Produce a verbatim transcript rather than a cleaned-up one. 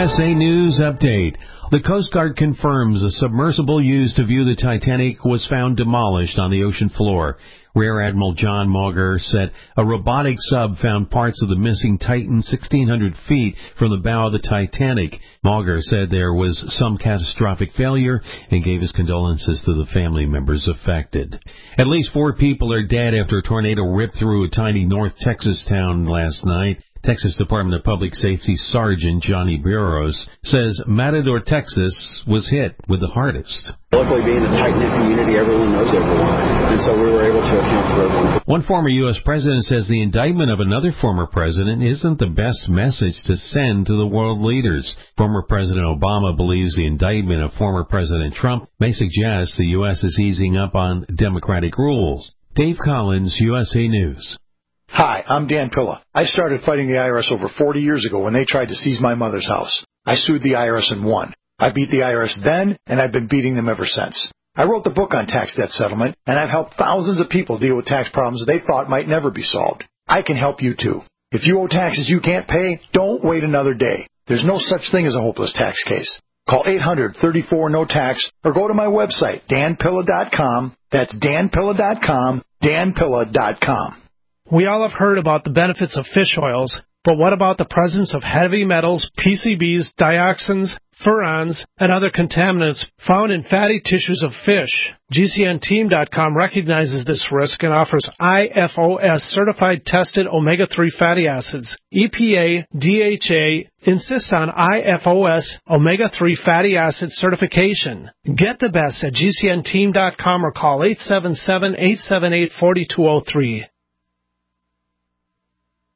S A News Update. The Coast Guard confirms a submersible used to view the Titanic was found demolished on the ocean floor. Rear Admiral John Mauger said a robotic sub found parts of the missing Titan sixteen hundred feet from the bow of the Titanic. Mauger said there was some catastrophic failure and gave his condolences to the family members affected. At least four people are dead after a tornado ripped through a tiny North Texas town last night. Texas Department of Public Safety Sergeant Johnny Burrows says Matador, Texas was hit with the hardest. Luckily, being a tight-knit community, everyone knows everyone, and so we were able to account for everyone. One former U S president says the indictment of another former president isn't the best message to send to the world leaders. Former President Obama believes the indictment of former President Trump may suggest the U S is easing up on democratic rules. Dave Collins, U S A News. Hi, I'm Dan Pilla. I started fighting the I R S over forty years ago when they tried to seize my mother's house. I sued the I R S and won. I beat the I R S then, and I've been beating them ever since. I wrote the book on tax debt settlement, and I've helped thousands of people deal with tax problems they thought might never be solved. I can help you too. If you owe taxes you can't pay, don't wait another day. There's no such thing as a hopeless tax case. Call eight hundred, thirty-four, no tax or go to my website, dan pilla dot com. That's dan pilla dot com, dan pilla dot com. We all have heard about the benefits of fish oils, but what about the presence of heavy metals, P C Bs, dioxins, furans, and other contaminants found in fatty tissues of fish? G C N team dot com recognizes this risk and offers I F O S-certified tested omega three fatty acids. E P A, D H A insist on I F O S omega three fatty acid certification. Get the best at G C N team dot com or call eight seven seven, eight seven eight, four two zero three.